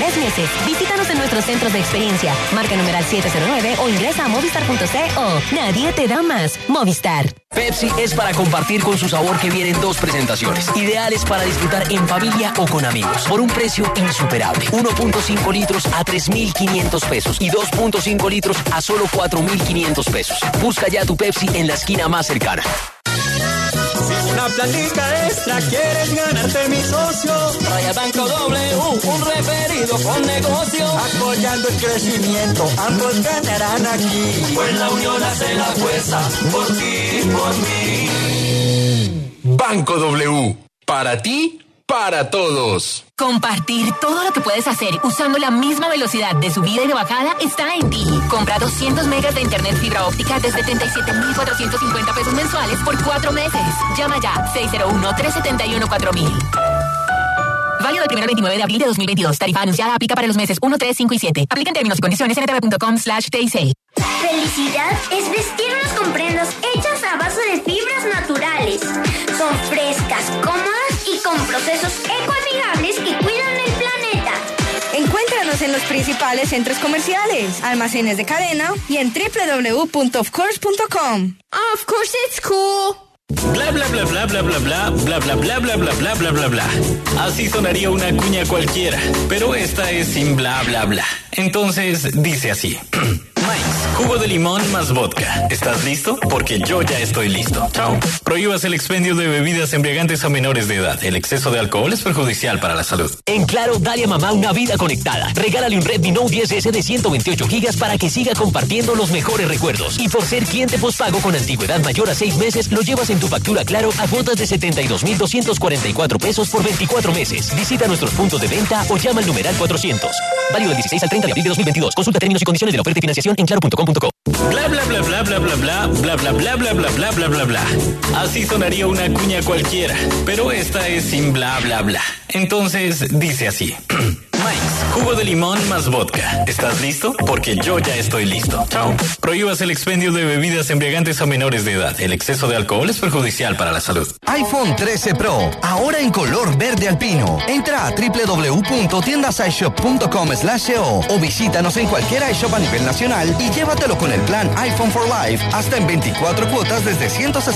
3 meses. Visítanos en nuestros centros de experiencia. Marca numeral 709 o ingresa a movistar.co. Nadie te da más. Movistar. Pepsi es para compartir con su sabor que viene en 2 presentaciones. Ideales para disfrutar en familia o con amigos. Por un precio insuperable. 1.5 litros a 3.500 pesos y 2.5 litros a solo 4.500 pesos. Busca ya tu Pepsi en la esquina más cercana. Si una platica extra quieres ganarte, mi socio, vaya Banco W, un referido con negocio. Apoyando el crecimiento, ambos ganarán aquí. Pues la unión hace la fuerza, por ti, por mí. Banco W, para ti, para todos. Compartir todo lo que puedes hacer usando la misma velocidad de subida y de bajada está en ti. Compra 200 megas de internet fibra óptica desde 37.450 pesos mensuales por 4 meses. Llama ya 601-371-4000. Válido del 1 al 29 de abril de 2022. Tarifa anunciada aplica para los meses 1, 3, 5 y 7. Aplica en términos y condiciones en ntv.com/TIC. Felicidad es vestirnos con prendas hechas a base de fibras naturales. Son frescas, cómodas y con procesos ecoamigables que cuidan el planeta. Encuéntranos en los principales centros comerciales, almacenes de cadena y en www.ofcourse.com. Of course it's cool. Bla bla bla bla bla bla bla bla bla bla bla bla bla bla bla bla. Así sonaría una cuña cualquiera, pero esta es sin bla bla bla. Entonces dice así. Mike's, jugo de limón más vodka. ¿Estás listo? Porque yo ya estoy listo. Chao. Prohíbas el expendio de bebidas embriagantes a menores de edad. El exceso de alcohol es perjudicial para la salud. En Claro, dale a mamá una vida conectada. Regálale un Redmi Note 10S de 128 gigas para que siga compartiendo los mejores recuerdos. Y por ser cliente postpago con antigüedad mayor a 6 meses, lo llevas en tu factura Claro a cuotas de 72.244 pesos por 24 meses. Visita nuestros puntos de venta o llama al numeral 400. Válido del 16 al 30 de abril de 2022. Consulta términos y condiciones de la oferta y financiación en claro.com.co. Bla bla bla bla bla bla bla bla bla bla bla bla bla bla bla bla. Así sonaría una cuña cualquiera, pero esta es sin bla bla bla. Entonces dice así. Mike's, jugo de limón más vodka. ¿Estás listo? Porque yo ya estoy listo. Chao. Prohíbas el expendio de bebidas embriagantes a menores de edad. El exceso de alcohol es perjudicial para la salud. iPhone 13 Pro, ahora en color verde alpino. Entra a www.tiendasishop.com/co o visítanos en cualquier iShop a nivel nacional y llévatelo con el plan iPhone for Life hasta en 24 cuotas desde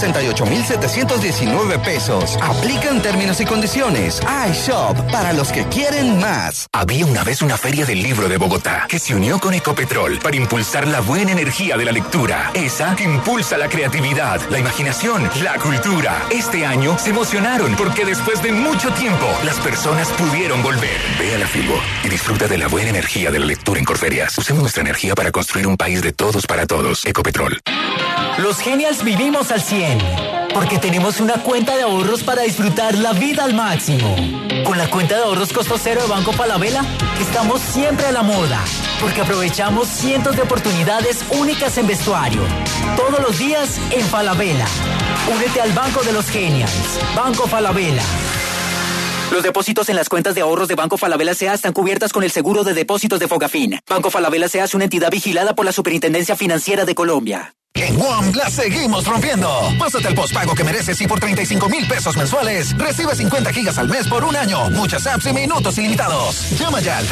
168,719 pesos. Aplica en términos y condiciones. iShop, para los que quieren más. Había una vez una feria del libro de Bogotá que se unió con Ecopetrol para impulsar la buena energía de la lectura. Esa que impulsa la creatividad, la imaginación, la cultura. Este año se emocionaron porque después de mucho tiempo las personas pudieron volver. Ve a la Filbo y disfruta de la buena energía de la lectura en Corferias. Usemos nuestra energía para construir un país de todos para todos. Ecopetrol. Los Genials vivimos al 100 porque tenemos una cuenta de ahorros para disfrutar la vida al máximo. Con la cuenta de ahorros costo cero de Banco Falabella, estamos siempre a la moda, porque aprovechamos cientos de oportunidades únicas en vestuario. Todos los días en Falabella. Únete al Banco de los Genials. Banco Falabella. Los depósitos en las cuentas de ahorros de Banco Falabella S.A. están cubiertas con el seguro de depósitos de Fogafín. Banco Falabella S.A. es una entidad vigilada por la Superintendencia Financiera de Colombia. En WOM la seguimos rompiendo. Pásate al postpago que mereces y por 35,000 pesos mensuales recibe 50 gigas al mes por un año. Muchas apps y minutos ilimitados. Llama ya al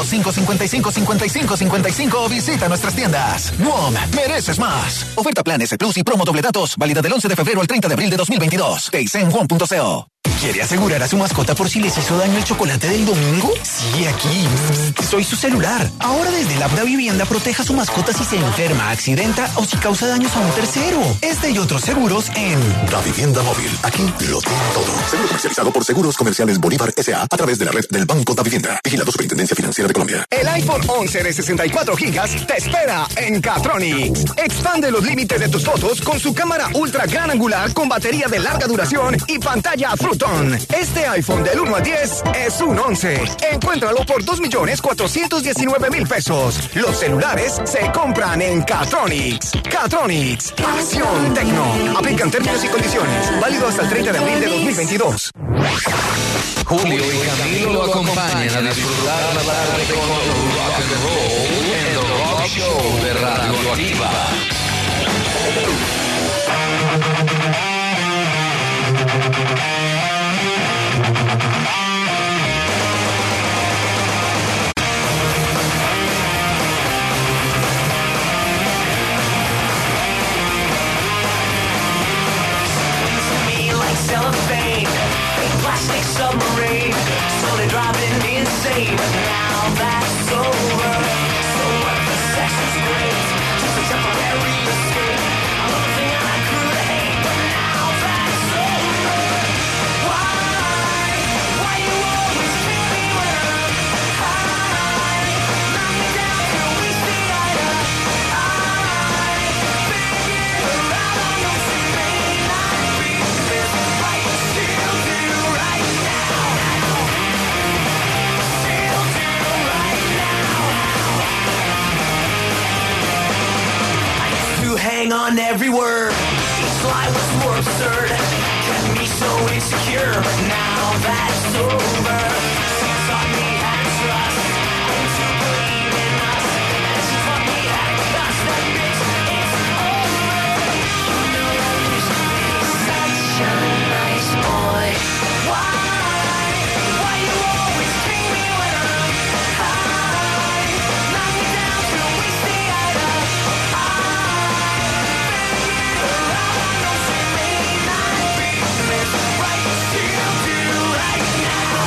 302-555-5555 o visita nuestras tiendas. WOM, mereces más. Oferta Plan S Plus y promo doble datos. Válida del 11 de febrero al 30 de abril de 2022. Te en WOM.co. ¿Quiere asegurar a su mascota por si les hizo daño el chocolate del domingo? Sí, aquí. Soy su celular. Ahora desde la Da Vivienda proteja a su mascota si se enferma, accidenta o si causa daños a un tercero. Este y otros seguros en Da Vivienda Móvil. Aquí lo tiene todo. Seguro comercializado por Seguros Comerciales Bolívar S.A. a través de la red del Banco Da Vivienda. Vigilado Superintendencia Financiera de Colombia. El iPhone 11 de 64 gigas te espera en Catronics. Expande los límites de tus fotos con su cámara ultra gran angular con batería de larga duración y pantalla Fruitone. Este iPhone del 1 al 10 es un 11. Encuéntralo por 2.419.000 pesos. Los celulares se compran en Catronics. Catronics, acción tecno. Aplican términos y condiciones. Válido hasta el 30 de abril de 2022. Julio y Camilo lo acompañan a disfrutar la tarde con rock and roll en The Rock Show de Radio Activa. but now that's over. So what the sex is great, just a temporary escape. I love the thing I grew to hate, but now that's over. Why you always treat me when I'm high? Knock me down till we see eye to eye. Figure out I know she may not be this right, but she'll do right now. She'll do right now. I used to hang on every word. Each lie was more absurd. Kept me so insecure, but now that's over. She taught me how to trust and to believe in us. And she taught me how to cuss. That bitch, it's over. You know I used to be such a nice boy. Why you always treat me when I'm high? Knock me down till we see eye to eye. Figure out I know she may not be this right, but she'll do right now.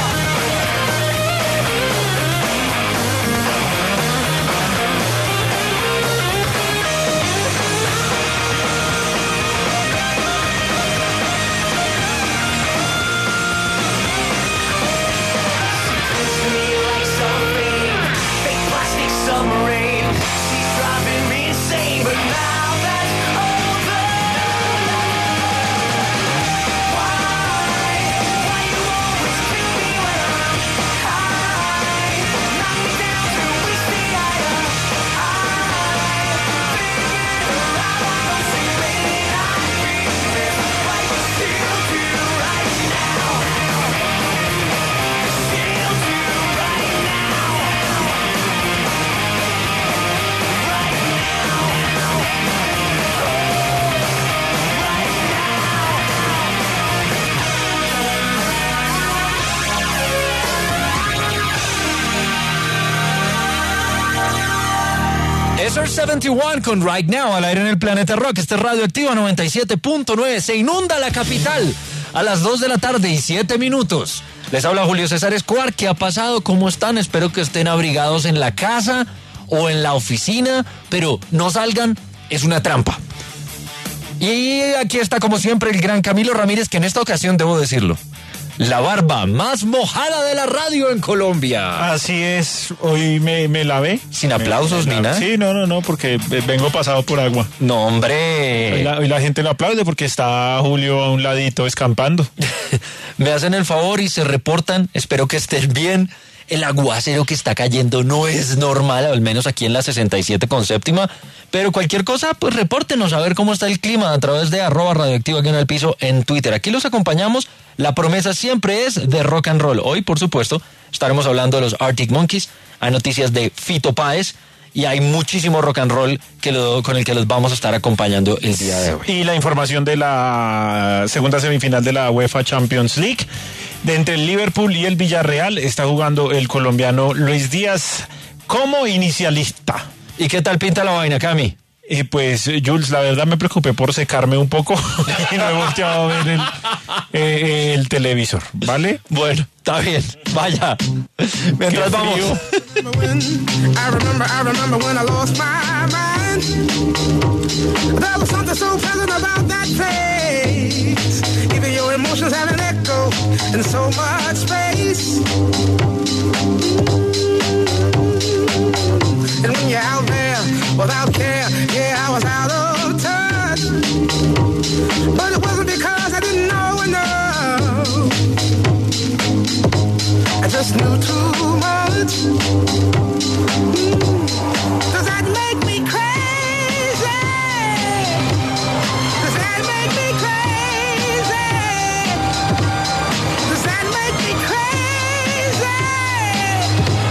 Puts me like cellophane, fake plastic submarine. She's driving me insane, but now that's over. Why you always treat me when I'm high? Knock me down till we see eye to eye. Figure out I know she may not be this right, but she'll do right now. She'll do right now. Eso es 71 con Right Now al aire en el Planeta Rock. Este es Radioactiva 97.9. Se inunda la capital a las 2 de la tarde y 7 minutos. Les habla Julio César Escobar. ¿Qué ha pasado? ¿Cómo están? Espero que estén abrigados en la casa o en la oficina, pero no salgan, es una trampa. Y aquí está como siempre el gran Camilo Ramírez, que en esta ocasión debo decirlo, la barba más mojada de la radio en Colombia. Así es, hoy me lavé. Sin aplausos ni nada. Sí, no, porque vengo pasado por agua. No, hombre. Hoy la gente lo aplaude porque está Julio a un ladito escampando. Me hacen el favor y se reportan, espero que estén bien. El aguacero que está cayendo no es normal, al menos aquí en la 67 con séptima. Pero cualquier cosa, pues repórtenos a ver cómo está el clima a través de @radioactivo aquí en el piso en Twitter. Aquí los acompañamos. La promesa siempre es de rock and roll. Hoy, por supuesto, estaremos hablando de los Arctic Monkeys. Hay noticias de Fito Páez y hay muchísimo rock and roll con el que los vamos a estar acompañando el día de hoy. Y la información de la segunda semifinal de la UEFA Champions League. De entre el Liverpool y el Villarreal está jugando el colombiano Luis Díaz como inicialista. ¿Y qué tal pinta la vaina, Cami? Pues, Jules, la verdad me preocupé por secarme un poco y no he volteado a ver el televisor, ¿vale? Bueno, está bien, vaya. Mientras vamos. I remember when I lost my mind. There was something so pleasant about that place. Even your emotions have an echo in so much space. And when you're out there without care, yeah, I was out of touch. But it wasn't because I didn't know enough. I just knew too much. Does that make me crazy? Does that make me crazy? Does that make me crazy?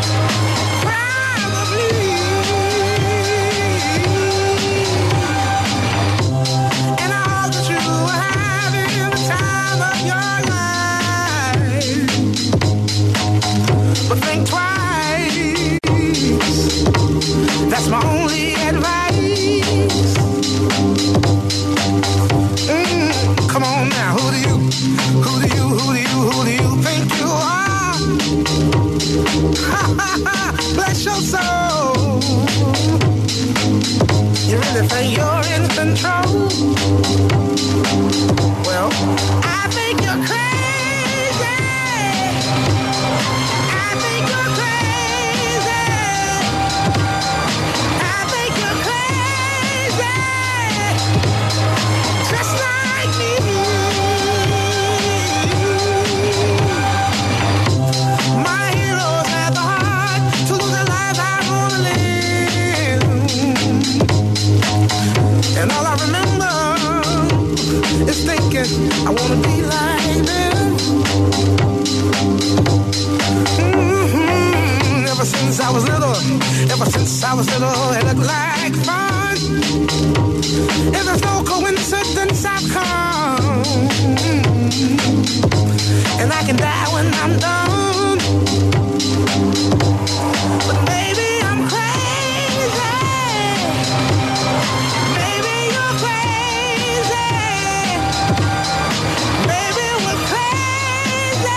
bless your soul. You really think you're in control? Well, I think you're crazy. I think you're crazy. I think you're crazy. Just like me. My heroes had the heart to lose their lives. I wanna live. And all I remember is thinking I wanna be like them. Ever since I was little, it looked like fun. If there's no coincidence, I've come. And I can die when I'm done. But maybe I'm crazy. Maybe you're crazy. Maybe we're crazy.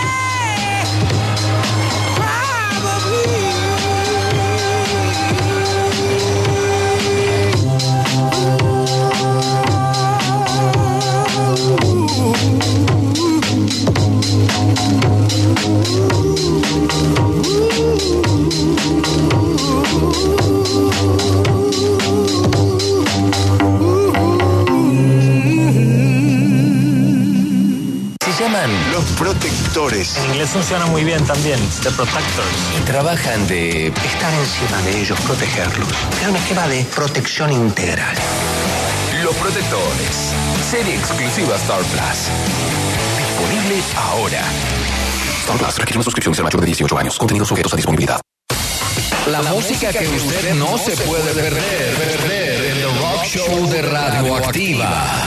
Los protectores. En inglés funciona muy bien también, The Protectors. Y trabajan de estar encima de ellos, protegerlos. Es un esquema de protección integral. Los Protectores. Serie exclusiva Star Plus. Disponible ahora. Star Plus requiere una suscripción y ser mayor de 18 años. Contenidos sujetos a disponibilidad. La música que usted no se puede perder en The Rock Show de Radioactiva.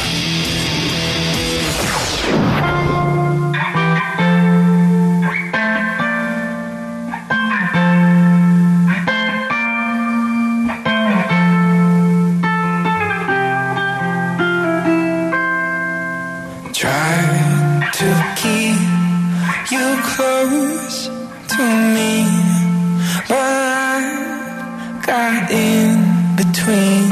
Try to keep you close to me, but I got in between.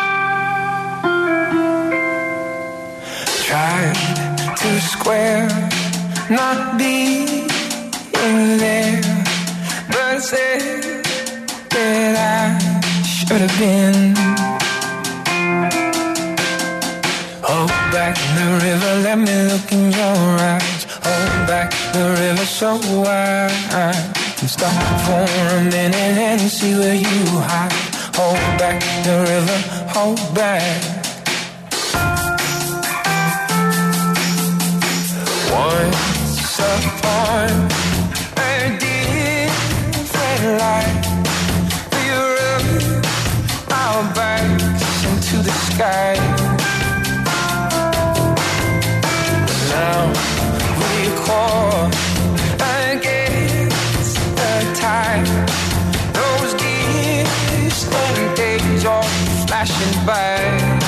Tried to square not being there, but said that I should have been. Hold back the river, let me look in your eyes. Hold back the river so wide. And stop for a minute and see where you hide. Hold back the river, hold back. Once upon a different life, we rubbed our backs into the sky. Now we call against the tide. Those distant days are flashing by.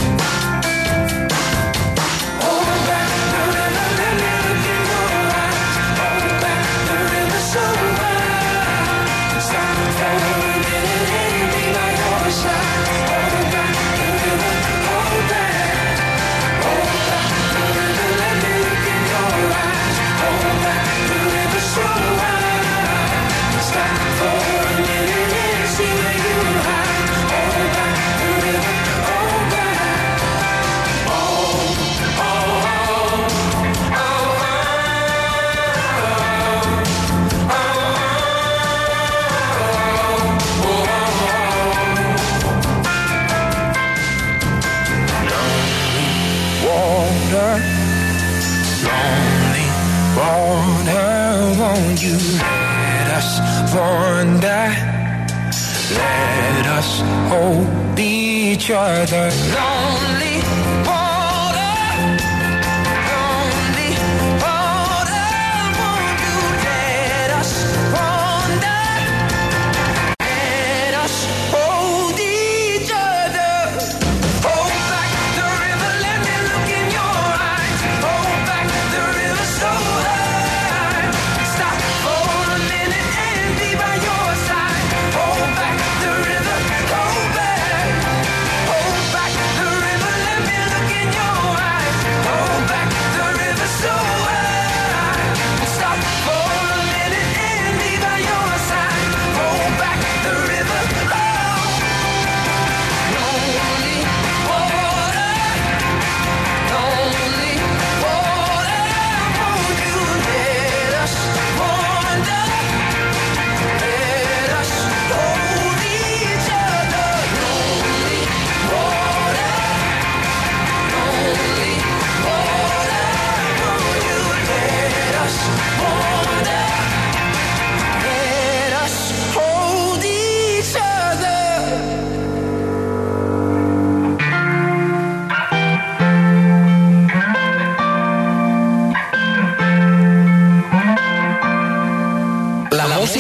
Hold back the river, let me look in your eyes. Hold back the river so wide. Stop for a minute and be by your side. Hold back the river, hold back. Hold back the river, let me look in your eyes. Hold back the river so wide. Stop for a minute and see where you hide. Hold back the river, hold back. Oh, oh, oh, oh, lonely water, won't you let us wander? Let us hold each other. Lonely water, won't you let us wander? Let us hold each other. Hold back the river, let me look in your eyes. Hold back the river so high. Stop for a minute and be by your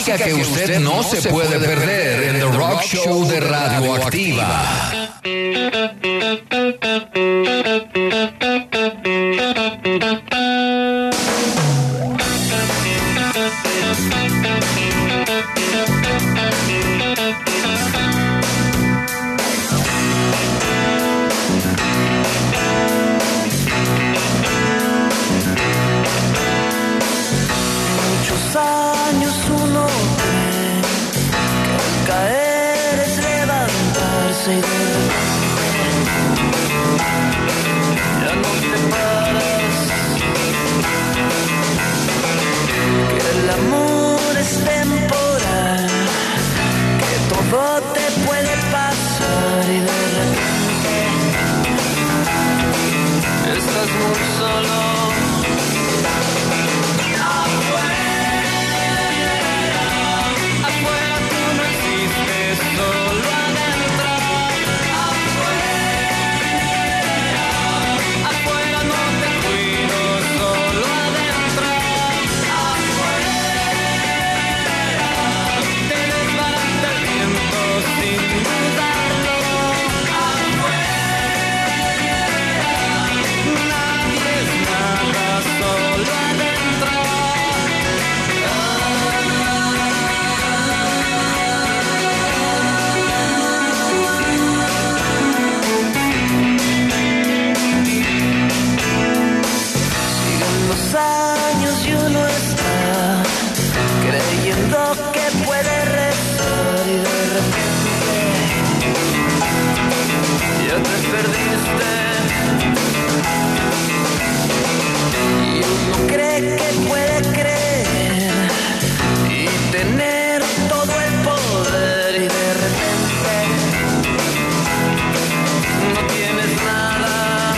música que usted no se puede perder en The Rock Show de Radioactiva. Muchos años uno cree que al caer es levantarse y de repente ya no te paras, que el amor es temporal, que todo te puede pasar y de repente estás muy solo. Años y uno está creyendo que puede rezar y de repente ya te perdiste y uno cree que puede creer y tener todo el poder y de repente no tienes nada.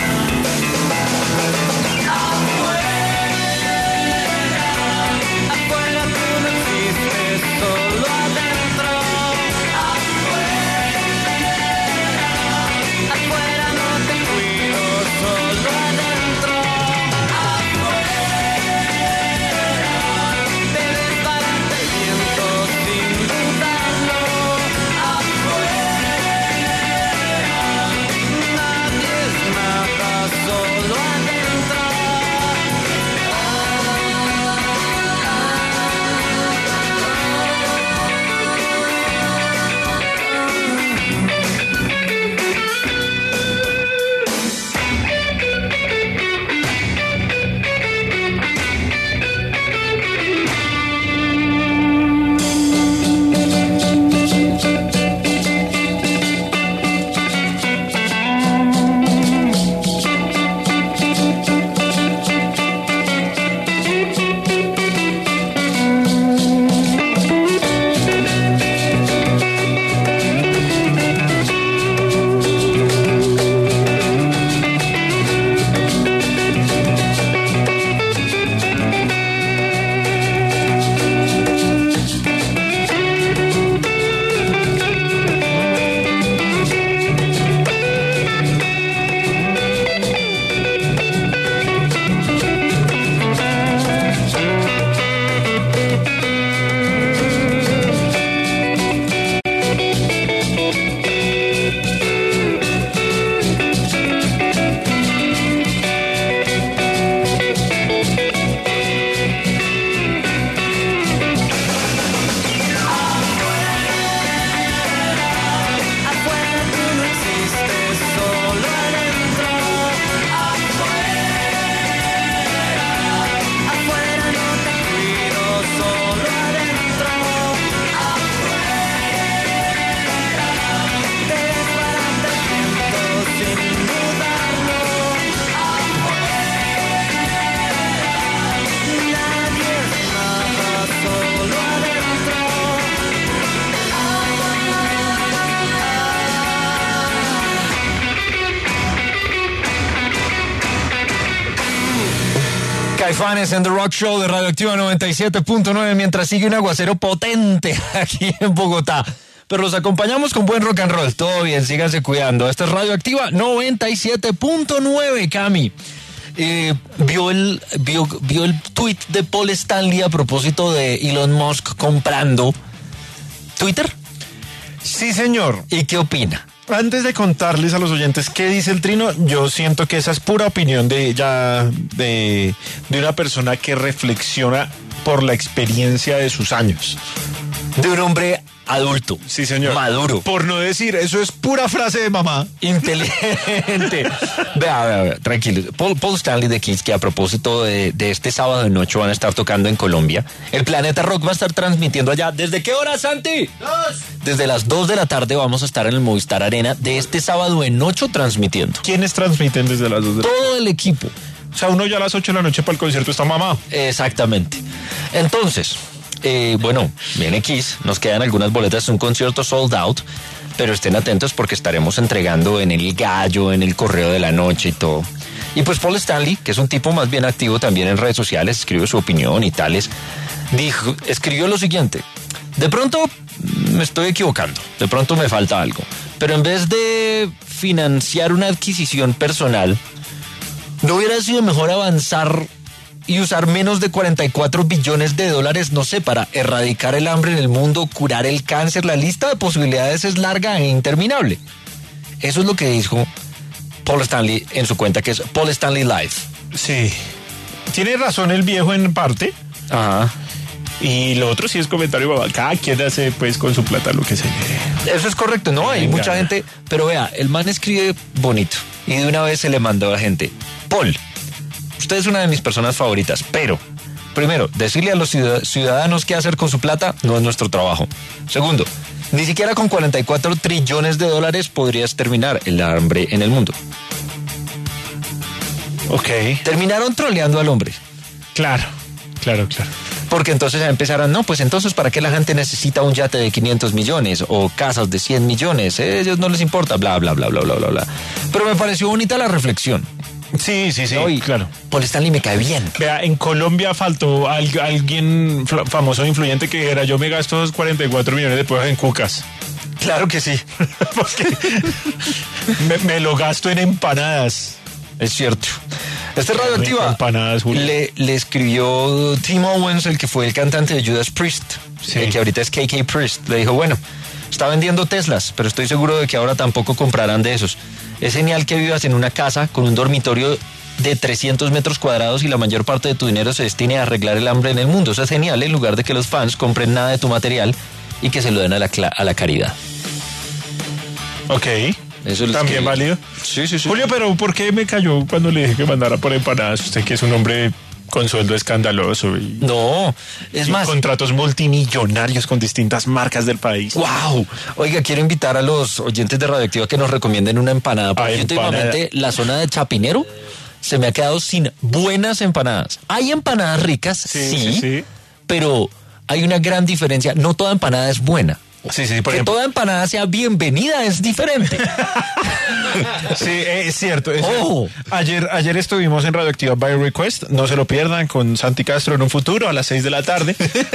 Caifanes en The Rock Show de Radioactiva 97.9 mientras sigue un aguacero potente aquí en Bogotá. Pero los acompañamos con buen rock and roll. Todo bien, síganse cuidando. Esta es Radioactiva 97.9, Cami. ¿Vio el tweet de Paul Stanley a propósito de Elon Musk comprando Twitter? Sí, señor. ¿Y qué opina? Antes de contarles a los oyentes qué dice el Trino, yo siento que esa es pura opinión de una persona que reflexiona por la experiencia de sus años. De un hombre adulto. Sí, señor. Maduro. Por no decir, eso es pura frase de mamá. Inteligente. Vea, tranquilo. Paul Stanley de Kiss, que a propósito de este sábado en 8 van a estar tocando en Colombia. El Planeta Rock va a estar transmitiendo allá. ¿Desde qué hora, Santi? 2. Desde las 2 de la tarde vamos a estar en el Movistar Arena de este sábado en 8 transmitiendo. ¿Quiénes transmiten desde las 2 de la tarde? Todo el equipo. O sea, uno ya a las 8 de la noche para el concierto está mamá. Exactamente. Entonces, bueno, viene Kiss, nos quedan algunas boletas, es un concierto sold out, pero estén atentos porque estaremos entregando en el Gallo, en el Correo de la Noche y todo. Y pues Paul Stanley, que es un tipo más bien activo también en redes sociales, escribe su opinión y tales, escribió lo siguiente: de pronto me estoy equivocando, de pronto me falta algo, pero en vez de financiar una adquisición personal, ¿no hubiera sido mejor avanzar y usar menos de 44 billones de dólares, no sé, para erradicar el hambre en el mundo, curar el cáncer? La lista de posibilidades es larga e interminable. Eso es lo que dijo Paul Stanley en su cuenta, que es Paul Stanley Live. Sí. Tiene razón el viejo en parte. Ajá. Y lo otro sí es comentario, cada quien hace pues con su plata lo que se quiere. Eso es correcto, ¿no? Hay mucha gente, pero vea, el man escribe bonito y de una vez se le mandó a la gente: Paul, usted es una de mis personas favoritas, pero primero, decirle a los ciudadanos qué hacer con su plata no es nuestro trabajo. Segundo, ni siquiera con 44 trillones de dólares podrías terminar el hambre en el mundo. Ok. Terminaron troleando al hombre. Claro. Porque entonces ya empezaron, no, pues entonces ¿para qué la gente necesita un yate de 500 millones o casas de 100 millones? A ellos no les importa, bla, bla, bla, bla, bla, bla, bla. Pero me pareció bonita la reflexión. Sí, claro. Paul Stanley me cae bien. Vea, en Colombia faltó alguien famoso, influyente, que era: yo me gasto esos 44 millones de pesos en cucas. Claro que sí. Porque me lo gasto en empanadas. Es cierto. Este Radioactiva le escribió Tim Owens, el que fue el cantante de Judas Priest, que ahorita es KK Priest. Le dijo: bueno, está vendiendo Teslas, pero estoy seguro de que ahora tampoco comprarán de esos. Es genial que vivas en una casa con un dormitorio de 300 metros cuadrados y la mayor parte de tu dinero se destine a arreglar el hambre en el mundo. Eso es genial, en lugar de que los fans compren nada de tu material y que se lo den a la caridad. Ok. Eso es también válido. Sí. Julio, pero ¿por qué me cayó cuando le dije que mandara por empanadas? Usted que es un hombre con sueldo escandaloso y... No, es más... contratos multimillonarios con distintas marcas del país. ¡Wow! Oiga, quiero invitar a los oyentes de Radioactiva que nos recomienden una empanada. Porque últimamente la zona de Chapinero se me ha quedado sin buenas empanadas. Hay empanadas ricas, sí, pero hay una gran diferencia. No toda empanada es buena. Sí, por que ejemplo, toda empanada sea bienvenida es diferente. Sí, es cierto. Ayer estuvimos en Radioactiva by Request, no se lo pierdan, con Santi Castro en un futuro a las 6 de la tarde.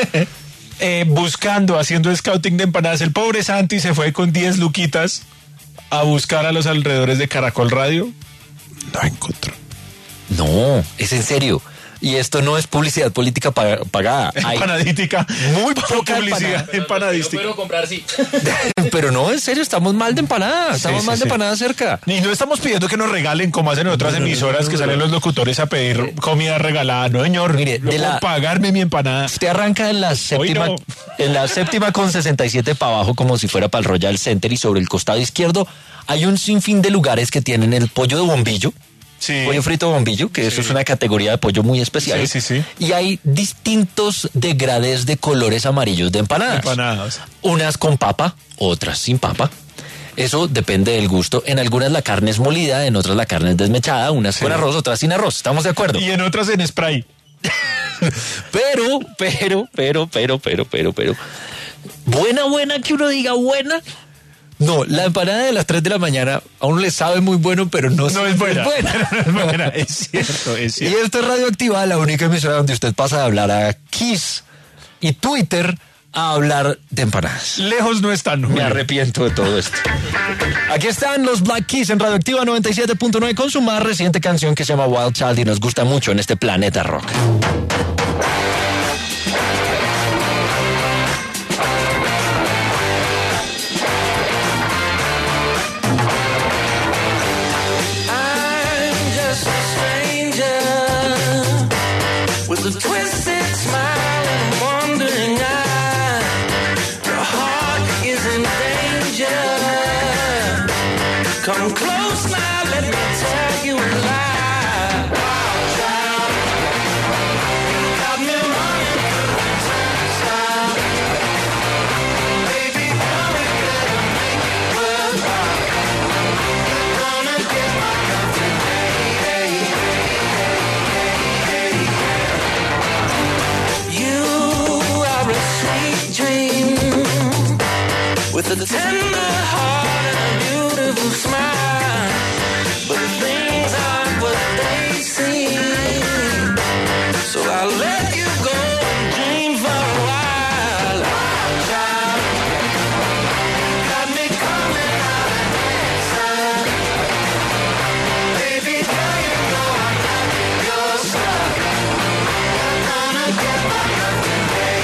Haciendo scouting de empanadas. El pobre Santi se fue con 10 luquitas a buscar a los alrededores de Caracol Radio. No encontró. No, es en serio. Y esto no es publicidad política pagada. Empanadística. Muy poca publicidad empanadística. Yo puedo comprar, sí. Pero no, en serio, estamos mal de empanadas. Estamos mal de empanadas cerca. Y no estamos pidiendo que nos regalen como hacen en otras emisoras que salen los locutores a pedir comida regalada. No, señor. Mire, pagarme mi empanada. Usted arranca en la séptima con 67 para abajo, como si fuera para el Royal Center, y sobre el costado izquierdo hay un sinfín de lugares que tienen el pollo de bombillo. Sí. Pollo frito bombillo, que eso es una categoría de pollo muy especial. Sí. Y hay distintos degradés de colores amarillos de empanadas. Unas con papa, otras sin papa. Eso depende del gusto. En algunas la carne es molida, en otras la carne es desmechada, unas con arroz, otras sin arroz. ¿Estamos de acuerdo? Y en otras en spray. Pero. Buena, que uno diga buena. No, la empanada de las 3 de la mañana a uno le sabe muy bueno, pero no es buena. Es cierto. Y esto es Radioactiva, la única emisora donde usted pasa de hablar a Kiss y Twitter a hablar de empanadas. Lejos no están. Me arrepiento de todo esto. Aquí están los Black Keys en Radioactiva 97.9 con su más reciente canción que se llama Wild Child y nos gusta mucho en este planeta rock. With a twisted smile and a wandering eye, your heart is in danger. Come close now, let me tell you a lie. Wild child, got me running through the turnstile. Baby, tell me better make it worthwhile. You're gonna get my love today. With a tender heart and a beautiful smile, but things aren't what they seem. So I'll let you go and dream for a while. Wild child, got me coming out of hand. Baby, girl, you know I'm not your style. You're gonna get my love today.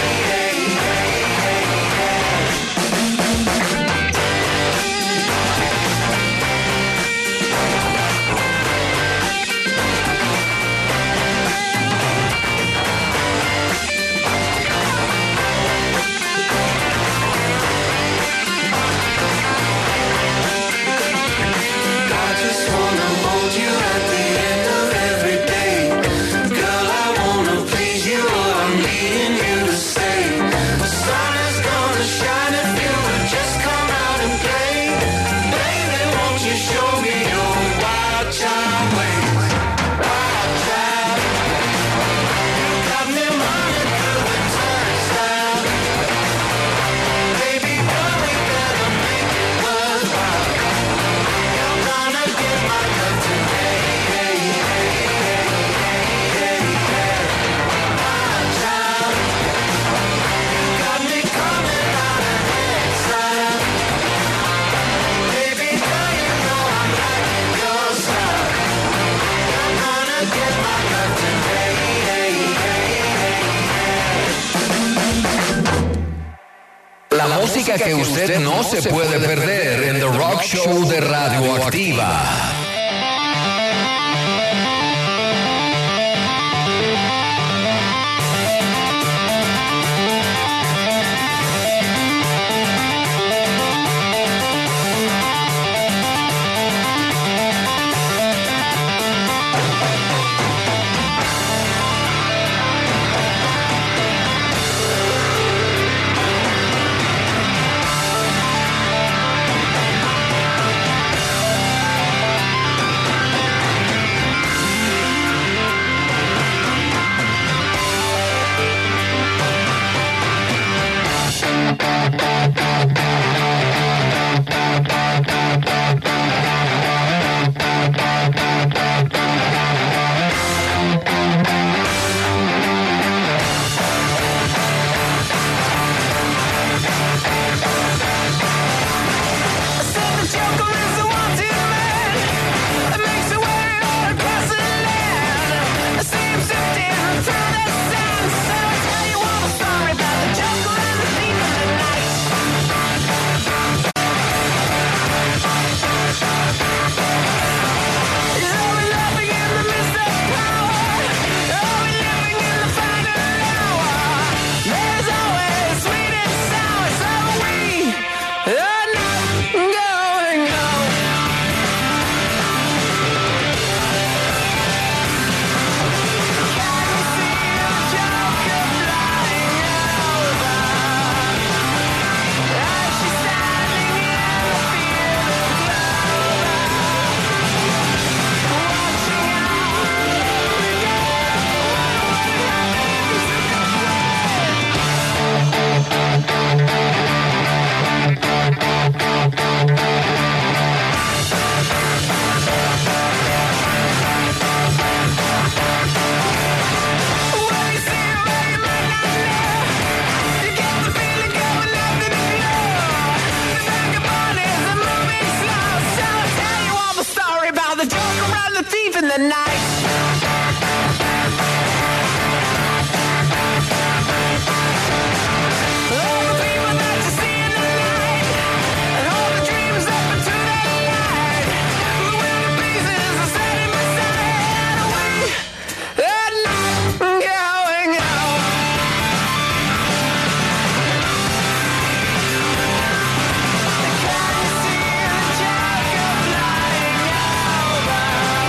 La música que usted no se puede perder en The Rock Show de Radioactiva. in the night. All the people that you see in the night, and all the dreams up into the light. The wind of pieces are setting my side away. At night, going out. Can you see the Joker flying over?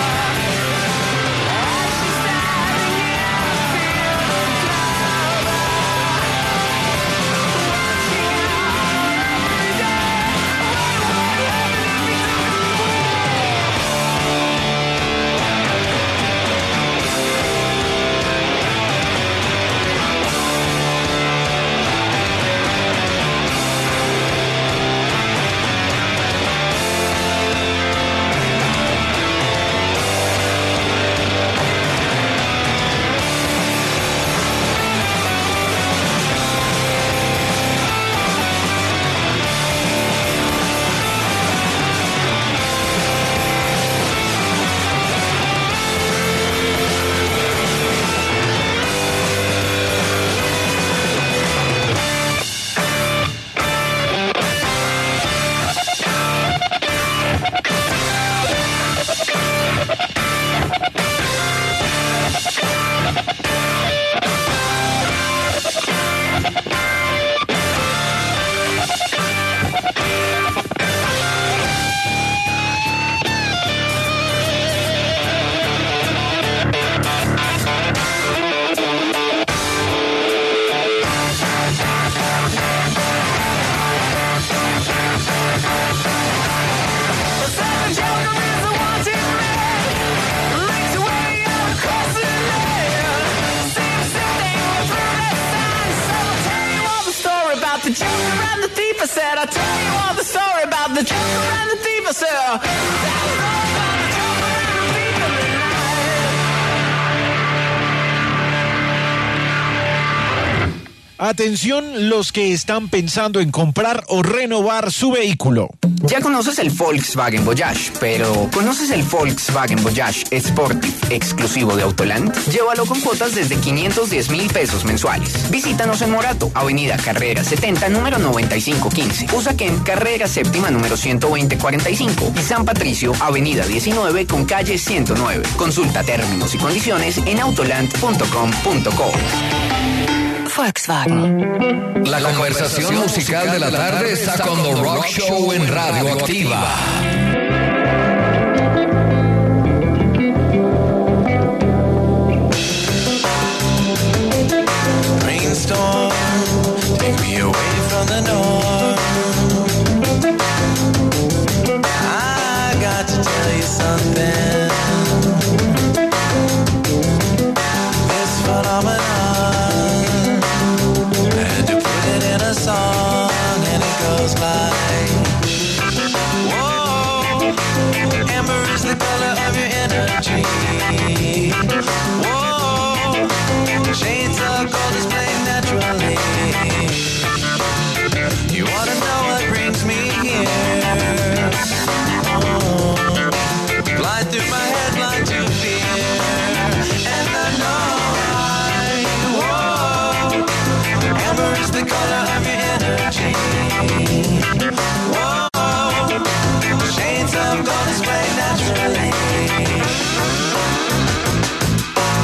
As she's standing in the field of clover, watching out every day. The Joker and the thief, I said, I'll tell you all the story about the Joker and the thief, I said, that was all about the Joker and the thief in the night. Atención los que están pensando en comprar o renovar su vehículo. Ya conoces el Volkswagen Voyage, pero ¿conoces el Volkswagen Voyage Sportive exclusivo de Autoland? Llévalo con cuotas desde 510,000 pesos mensuales. Visítanos en Morato, Avenida Carrera 70, número 9515. Usaquén, Carrera Séptima, número 12045. Y San Patricio, Avenida 19 con calle 109. Consulta términos y condiciones en autoland.com.co. Volkswagen. La conversación musical de la tarde está con The Rock Show en Radioactiva. Rainstorm, take me away from the norm. I got to tell you something. This phenomenon, song, and it goes like, whoa, amber is the color of your energy. Whoa, shades of gold displayed naturally. You wanna know what brings me here? Oh, fly through my head, blind to fear, and I know amber is the color of your energy. Whoa, shades of gold displayed naturally.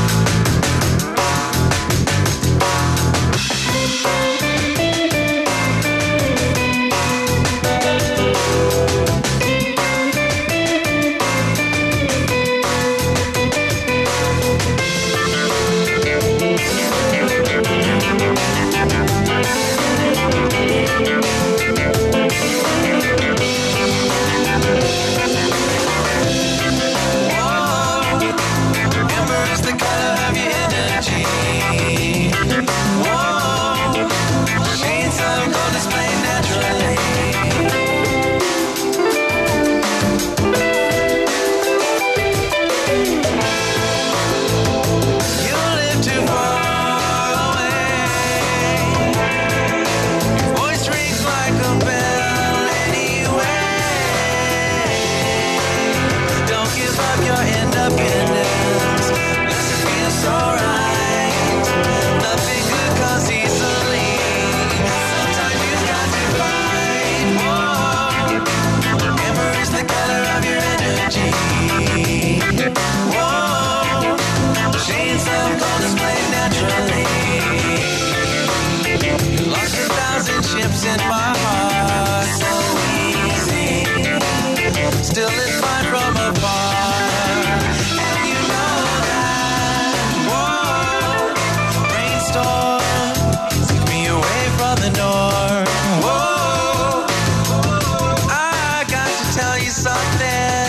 broken my heart so easy. Still it's fine from afar. And you know that, whoa, rainstorms took me away from the north. Whoa, I got to tell you something.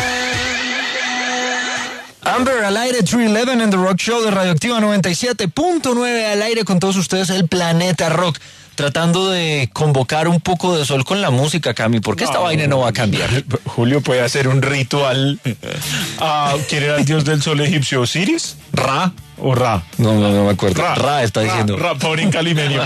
Amber al aire, 311 en The Rock Show de Radioactiva 97.9 al aire con todos ustedes, el Planeta Rock. Tratando de convocar un poco de sol con la música, Cami, porque esta vaina no va a cambiar. Julio puede hacer un ritual. ¿Quién era el dios del sol egipcio? ¿Osiris? ¿Ra o Ra? No me acuerdo. Ra está diciendo. Ra, pobre incalimenio.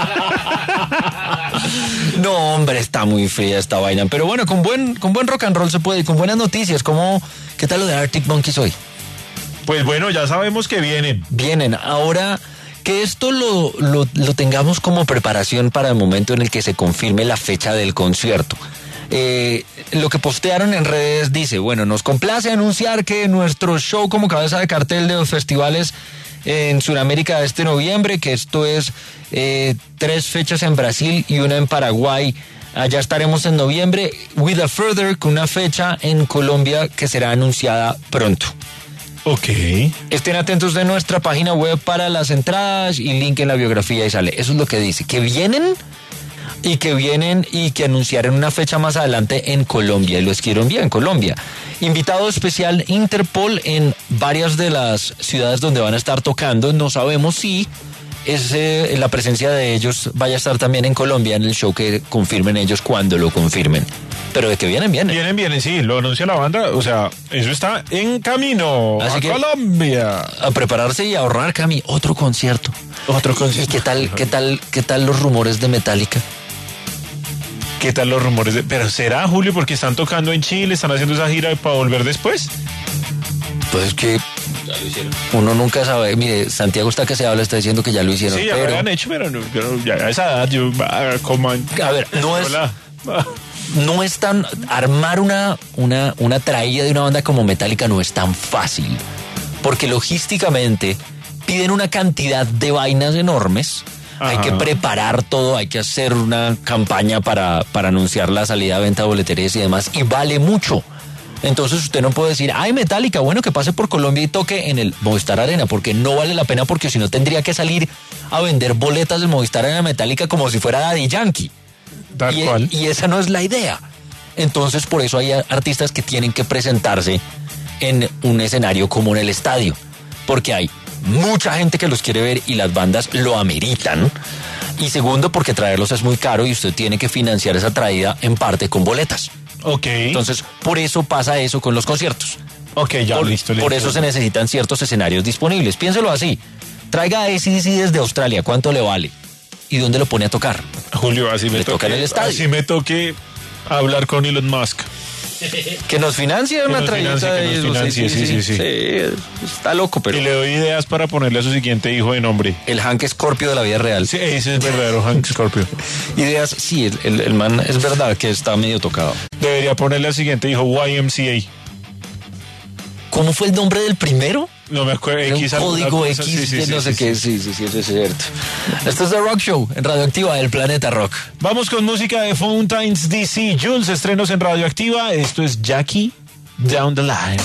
No, hombre, está muy fría esta vaina. Pero bueno, con buen rock and roll se puede, y con buenas noticias. ¿Qué tal lo de Arctic Monkeys hoy? Pues bueno, ya sabemos que vienen. Vienen. Ahora, que esto lo tengamos como preparación para el momento en el que se confirme la fecha del concierto. Lo que postearon en redes dice, bueno, nos complace anunciar que nuestro show como cabeza de cartel de los festivales en Sudamérica este noviembre, que esto es 3 fechas en Brasil y una en Paraguay. Allá estaremos en noviembre, with a further, con una fecha en Colombia que será anunciada pronto. Ok. Estén atentos de nuestra página web para las entradas y link en la biografía y sale. Eso es lo que dice, que vienen y que anunciarán una fecha más adelante en Colombia. Y lo escribieron bien, Colombia. Invitado especial Interpol en varias de las ciudades donde van a estar tocando. No sabemos si la presencia de ellos vaya a estar también en Colombia en el show, que confirmen ellos cuando lo confirmen. Pero de que vienen. Vienen, sí, lo anuncia la banda, o sea, eso está en camino. Así a Colombia. A prepararse y a ahorrar, Cami, otro concierto. ¿Y qué tal los rumores de Metallica? ¿Qué tal los rumores pero será, Julio, porque están tocando en Chile, están haciendo esa gira para volver después? Pues es que uno nunca sabe. Mire, Santiago está que se habla, está diciendo que ya lo hicieron. Sí, ya lo habían hecho, pero ya a esa edad yo... A ver, no es tan... Armar una traída de una banda como Metallica no es tan fácil, porque logísticamente piden una cantidad de vainas enormes. Ajá. Hay que preparar todo, hay que hacer una campaña para anunciar la salida a venta de boleterías y demás, y vale mucho. Entonces usted no puede decir, ay, Metallica, bueno, que pase por Colombia y toque en el Movistar Arena, porque no vale la pena, porque si no tendría que salir a vender boletas del Movistar Arena Metallica como si fuera Daddy Yankee. Tal cual. Y esa no es la idea. Entonces por eso hay artistas que tienen que presentarse en un escenario como en el estadio, porque hay mucha gente que los quiere ver y las bandas lo ameritan. Y segundo, porque traerlos es muy caro y usted tiene que financiar esa traída en parte con boletas. Ok. Entonces, por eso pasa eso con los conciertos. Ok, ya, listo. Por eso se necesitan ciertos escenarios disponibles. Piénselo así. Traiga a AC/DC desde Australia, ¿cuánto le vale? ¿Y dónde lo pone a tocar? Julio, así me toca en el estadio. Así me toque hablar con Elon Musk. Que nos financie una traída de ellos. Sí. Está loco, pero... Y le doy ideas para ponerle a su siguiente hijo de nombre. El Hank Scorpio de la vida real. Sí, ese es verdadero Hank Scorpio. Ideas, sí, el man es verdad que está medio tocado. Debería ponerle al siguiente hijo YMCA. ¿Cómo fue el nombre del primero? No me acuerdo. X, un código X, no sé qué. Sí, eso es cierto. Esto es The Rock Show en Radioactiva del Planeta Rock. Vamos con música de Fountains DC. Jules, estrenos en Radioactiva. Esto es Jackie Down the Line.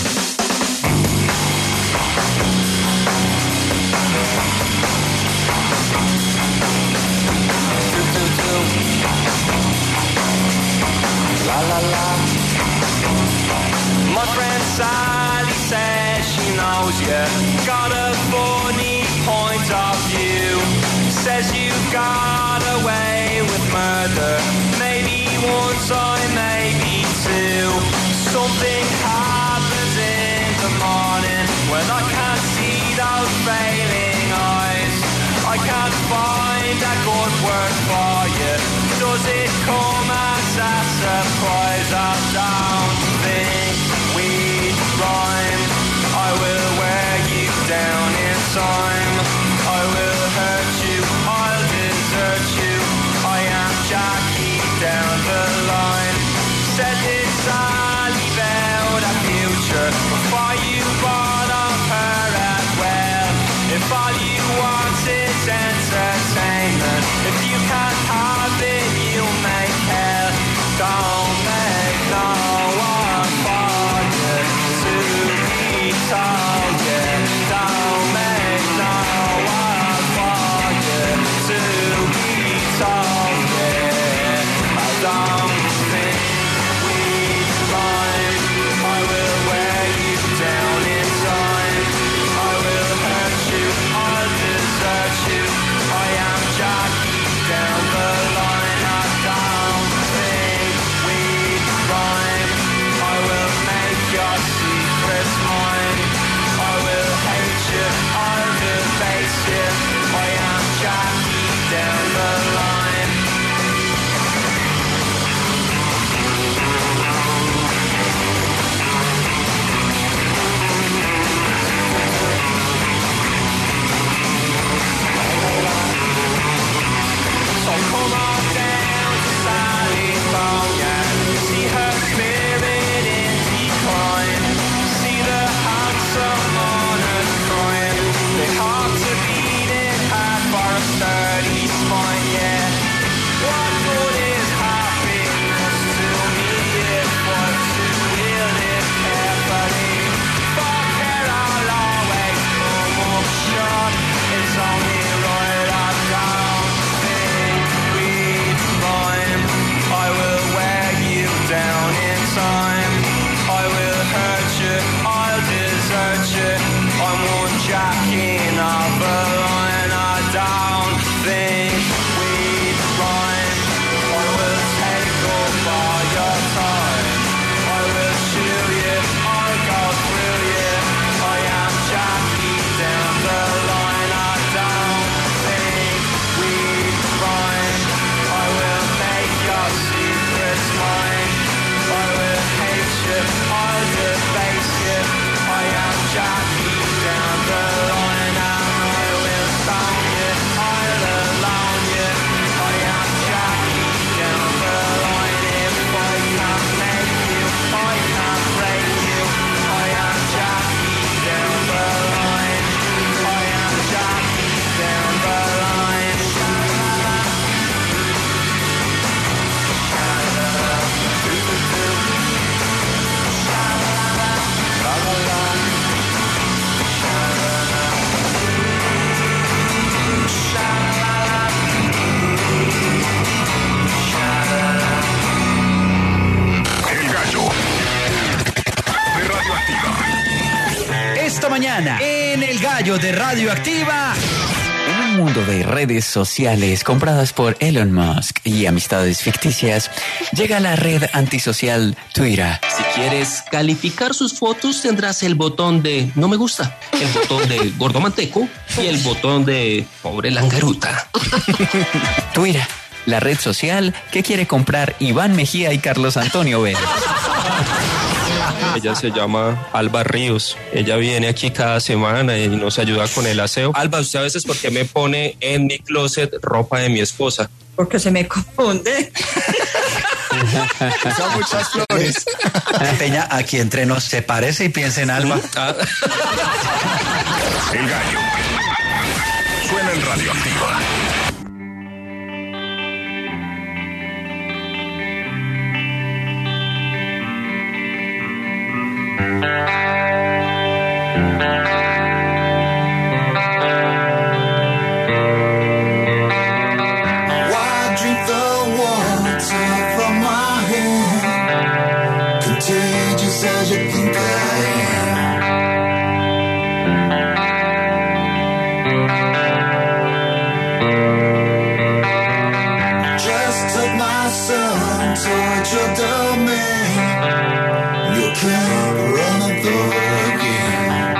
La la la. My friend Sally says she knows you got a funny point of view. Says you got away with murder. Maybe one time, maybe two. Something happens in the morning when I can't see those failing eyes. I can't find a good word for you. Does it come as a surprise? I don't think we rhyme. I will wear you down in time. I will hurt you, I'll desert you. I am Jackie down the line. Said it's all about a future before you bought of her as well. If all you want is entertainment, if you can't have it, you mañana, en El Gallo de Radioactiva. En un mundo de redes sociales compradas por Elon Musk y amistades ficticias, llega la red antisocial Twitter. Si quieres calificar sus fotos, tendrás el botón de no me gusta, el botón de gordo manteco y el botón de pobre langaruta. Twitter, la red social que quiere comprar Iván Mejía y Carlos Antonio Vélez. Ella se llama Alba Ríos. Ella viene aquí cada semana y nos ayuda con el aseo. Alba, ¿usted a veces por qué me pone en mi closet ropa de mi esposa? Porque se me confunde. Son muchas flores. Peña, aquí entre nos, se parece y piensa en Alba. El Gallo. Suena en Radioactiva. Why drink the water from my hand? Contagious as you think I am. Just took my son towards your domain. You can't run it again.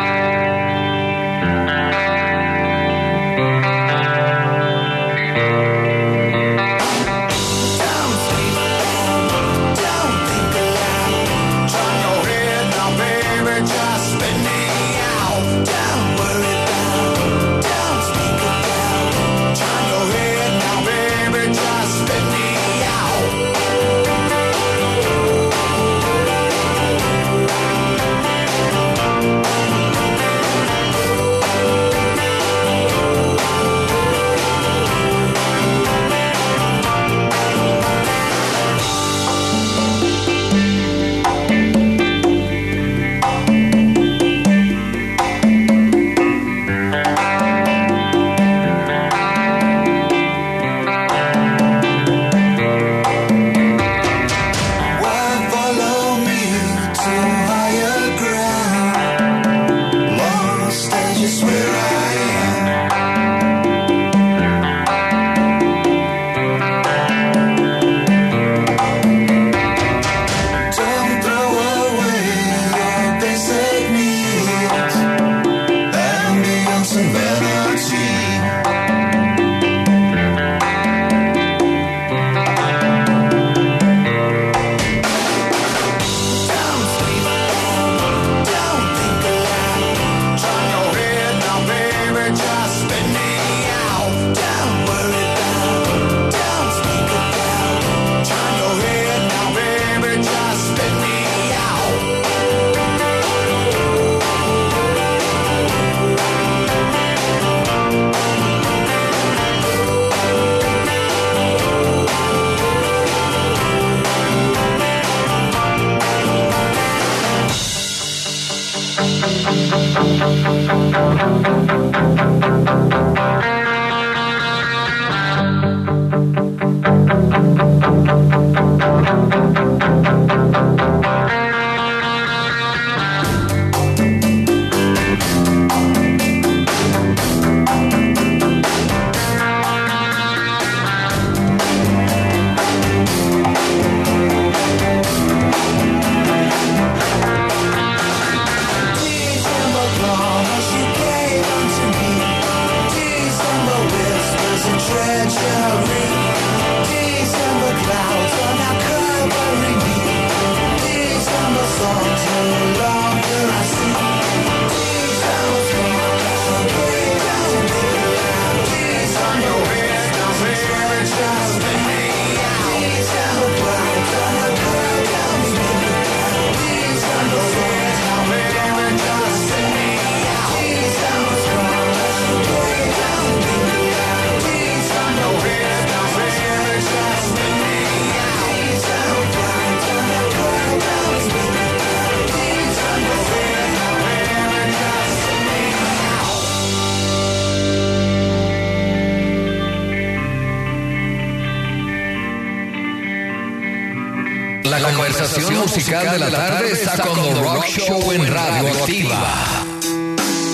La conversación musical de la tarde está con The Rock Show en Radioactiva.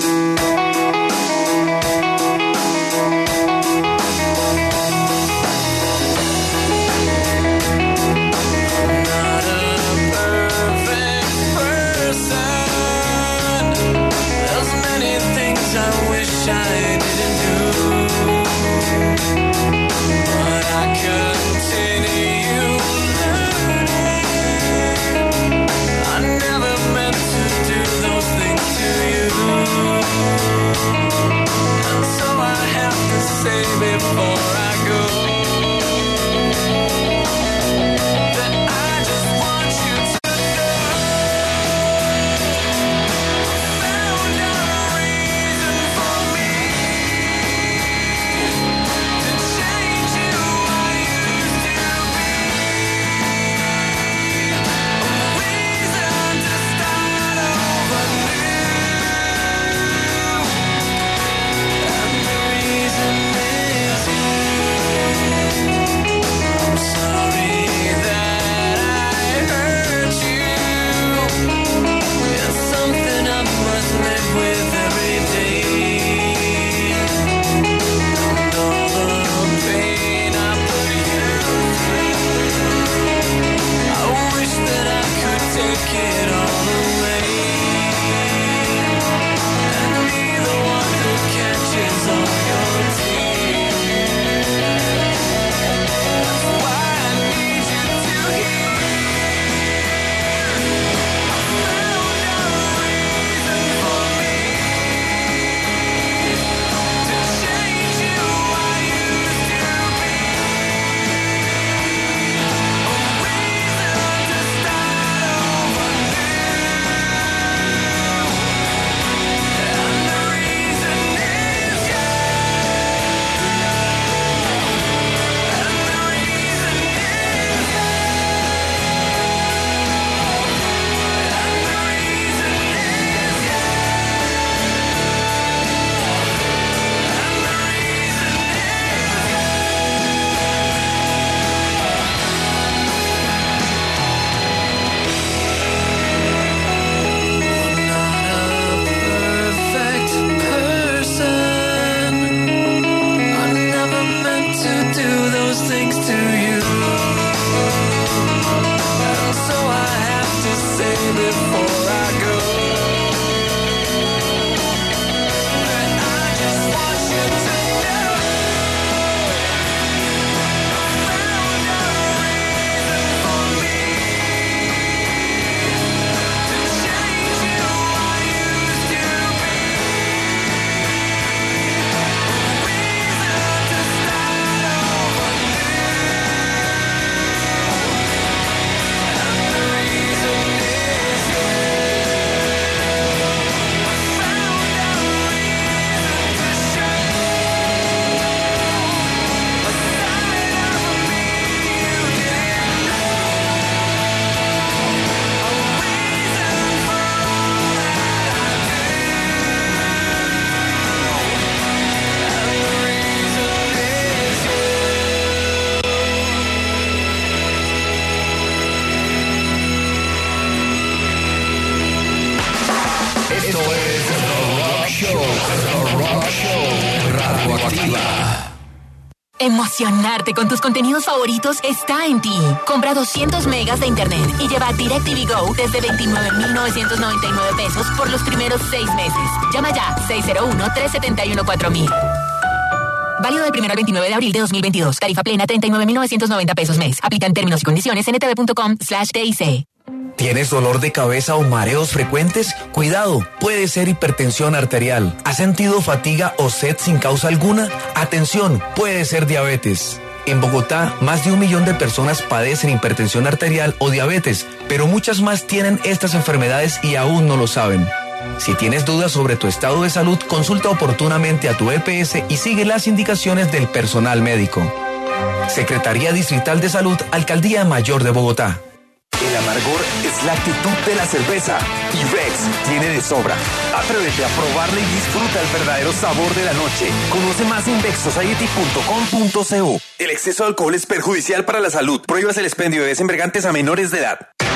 Radioactiva. Emocionarte con tus contenidos favoritos está en ti. Compra 200 megas de internet y lleva DirecTV Go desde 29,999 pesos por los primeros 6 meses. Llama ya 601-371-4000. Válido del 1 al 29 de abril de 2022. Tarifa plena 39,990 pesos mes. Aplica en términos y condiciones en ntv.com/TIC. ¿Tienes dolor de cabeza o mareos frecuentes? Cuidado, puede ser hipertensión arterial. ¿Has sentido fatiga o sed sin causa alguna? Atención, puede ser diabetes. En Bogotá, más de 1 millón de personas padecen hipertensión arterial o diabetes, pero muchas más tienen estas enfermedades y aún no lo saben. Si tienes dudas sobre tu estado de salud, consulta oportunamente a tu EPS y sigue las indicaciones del personal médico. Secretaría Distrital de Salud, Alcaldía Mayor de Bogotá. El amargor es la actitud de la cerveza y Rex tiene de sobra. Atrévete a probarla y disfruta el verdadero sabor de la noche. Conoce más en vexsociety.com.co. El exceso de alcohol es perjudicial para la salud. Prohíbas el expendio de bebidas embriagantes a menores de edad.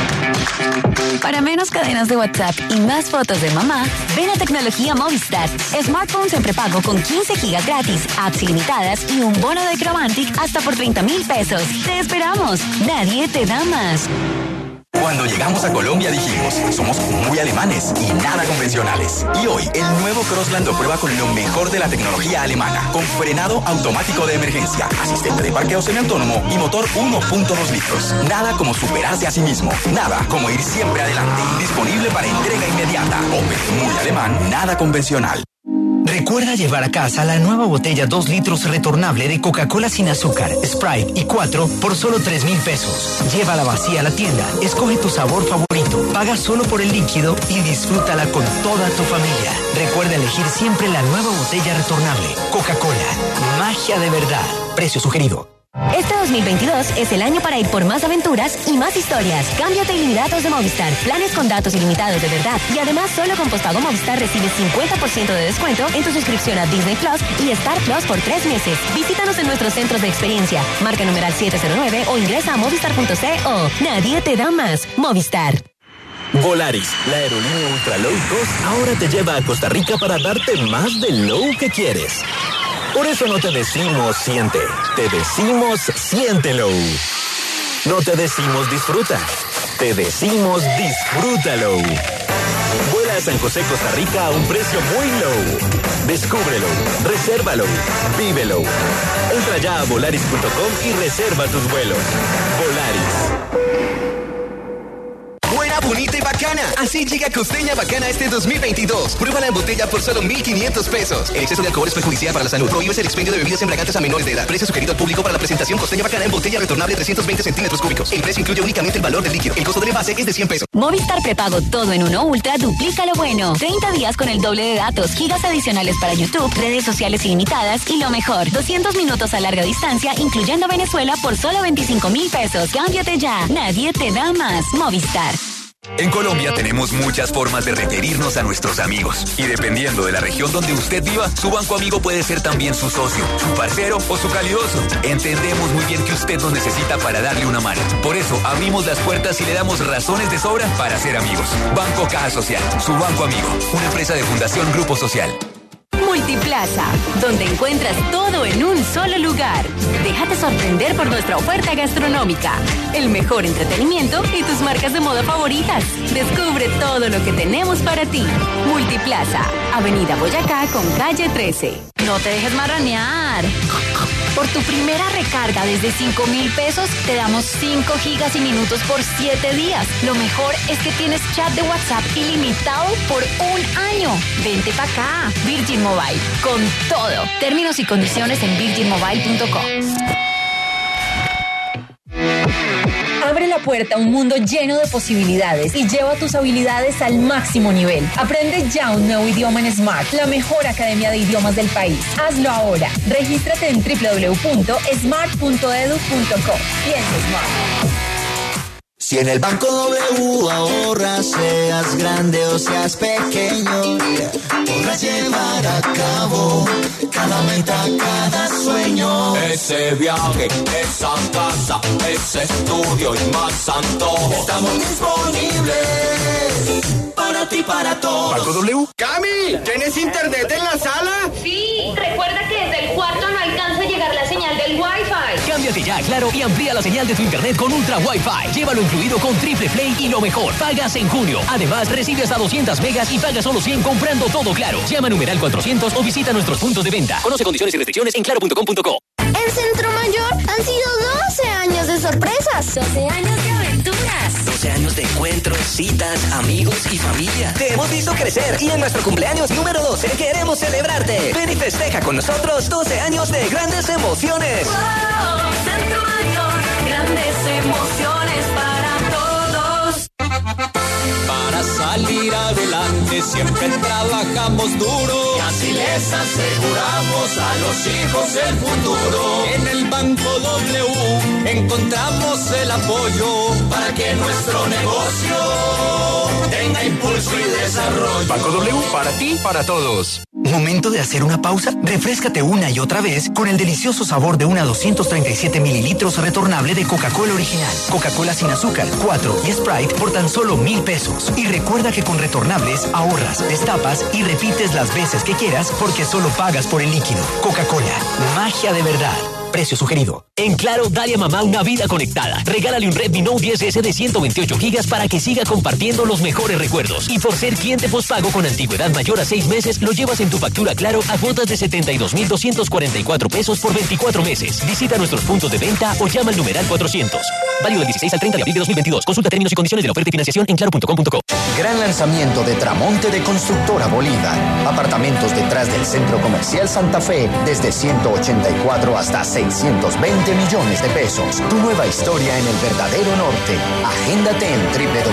Para menos cadenas de WhatsApp y más fotos de mamá, ven a Tecnología Movistar. Smartphones en prepago con 15 gigas gratis, apps ilimitadas y un bono de Crovantic hasta por 30,000 pesos. ¡Te esperamos! Nadie te da más. Cuando llegamos a Colombia dijimos, somos muy alemanes y nada convencionales. Y hoy, el nuevo Crossland lo prueba con lo mejor de la tecnología alemana, con frenado automático de emergencia, asistente de parqueo semiautónomo y motor 1.2 litros. Nada como superarse a sí mismo, nada como ir siempre adelante. Disponible para entrega inmediata. Opel, muy alemán, nada convencional. Recuerda llevar a casa la nueva botella 2 litros retornable de Coca-Cola sin azúcar, Sprite y 4 por solo 3,000 pesos. Llévala vacía a la tienda, escoge tu sabor favorito, paga solo por el líquido y disfrútala con toda tu familia. Recuerda elegir siempre la nueva botella retornable. Coca-Cola, magia de verdad. Precio sugerido. Este 2022 es el año para ir por más aventuras y más historias. Cámbiate a ilimitados de Movistar, planes con datos ilimitados de verdad. Y además, solo con postpago Movistar recibes 50% de descuento en tu suscripción a Disney Plus y Star Plus por 3 meses. Visítanos en nuestros centros de experiencia. Marca numeral 709 o ingresa a movistar.co. Nadie te da más. Movistar. Volaris, la aerolínea ultra low cost, ahora te lleva a Costa Rica para darte más del low que quieres. Por eso no te decimos siente, te decimos siéntelo. No te decimos disfruta, te decimos disfrútalo. Vuela a San José, Costa Rica a un precio muy low. Descúbrelo, resérvalo, vívelo. Entra ya a volaris.com y reserva tus vuelos. Volaris. Buena, bonita y bacana. Así llega Costeña Bacana este 2022. Pruébala en botella por solo 1,500 pesos. El exceso de alcohol es perjudicial para la salud. Prohíbes el expendio de bebidas embriagantes a menores de edad. Precio sugerido al público para la presentación Costeña Bacana en botella retornable 320 centímetros cúbicos. El precio incluye únicamente el valor del líquido. El costo del envase es de 100 pesos. Movistar prepago todo en uno ultra duplica lo bueno. 30 días con el doble de datos, gigas adicionales para YouTube, redes sociales ilimitadas y lo mejor, 200 minutos a larga distancia, incluyendo Venezuela por solo 25,000 pesos. Cámbiate ya. Nadie te da más. Movistar. En Colombia tenemos muchas formas de referirnos a nuestros amigos. Y dependiendo de la región donde usted viva, su banco amigo puede ser también su socio, su parcero o su calidoso. Entendemos muy bien que usted nos necesita para darle una mano. Por eso abrimos las puertas y le damos razones de sobra para ser amigos. Banco Caja Social, su banco amigo, una empresa de Fundación Grupo Social. Multiplaza, donde encuentras todo en un solo lugar. Déjate sorprender por nuestra oferta gastronómica, el mejor entretenimiento y tus marcas de moda favoritas. Descubre todo lo que tenemos para ti. Multiplaza, Avenida Boyacá con calle 13. No te dejes marranear. Por tu primera recarga desde 5,000 pesos, te damos 5 gigas y minutos por 7 días. Lo mejor es que tienes chat de WhatsApp ilimitado por 1 año. Vente pa' acá. Virgin Mobile, con todo. Términos y condiciones en virginmobile.com. Abre la puerta a un mundo lleno de posibilidades y lleva tus habilidades al máximo nivel. Aprende ya un nuevo idioma en Smart, la mejor academia de idiomas del país. Hazlo ahora. Regístrate en www.smart.edu.co. Piensa Smart. Si en el Banco W ahorras, seas grande o seas pequeño, podrás llevar a cabo cada meta, cada sueño. Ese viaje, esa casa, ese estudio y más antojo. Estamos disponibles para ti, para todos. Banco W. ¡Cami! ¿Tienes internet en la sala? Sí, recuerda que desde el Claro y amplía la señal de tu internet con Ultra Wi-Fi. Llévalo incluido con Triple Play y lo mejor, pagas en junio. Además, recibe hasta 200 megas y pagas solo 100 comprando todo Claro. Llama a numeral 400 o visita nuestros puntos de venta. Conoce condiciones y restricciones en claro.com.co. En Centro Mayor han sido 12 años de sorpresas. 12 años de aventuras. 12 años de encuentros, citas, amigos y familia. Te hemos visto crecer y en nuestro cumpleaños número 12 queremos celebrarte. Ven y festeja con nosotros 12 años de grandes emociones. Wow, Centro Mayor, grandes emociones para todos. Para salir adelante siempre trabajamos duro y así les aseguramos a los hijos el futuro. En el Banco W encontramos el apoyo para que nuestro negocio tenga impulso y desarrollo. Banco W, para ti, para todos. ¿Momento de hacer una pausa? Refréscate una y otra vez con el delicioso sabor de una 237 mililitros retornable de Coca-Cola original. Coca-Cola sin azúcar, 4 y Sprite por tan solo 1,000 pesos. Y recuerda que con retornables ahorras, destapas y repites las veces que quieras porque solo pagas por el líquido. Coca-Cola, magia de verdad. Precio sugerido. En Claro, dale a mamá una vida conectada. Regálale un Redmi Note 10S de 128 gigas para que siga compartiendo los mejores recuerdos. Y por ser cliente postpago con antigüedad mayor a 6 meses, lo llevas en tu factura Claro a cuotas de 72,244 pesos por 24 meses. Visita nuestros puntos de venta o llama al numeral 400. Válido del 16 al 30 de abril de 2022. Consulta términos y condiciones de la oferta y financiación en claro.com.co. Gran lanzamiento de Tramonte de Constructora Bolívar. Apartamentos detrás del Centro Comercial Santa Fe desde 184 hasta 620 millones de pesos. Tu nueva historia en el verdadero norte. Agéndate en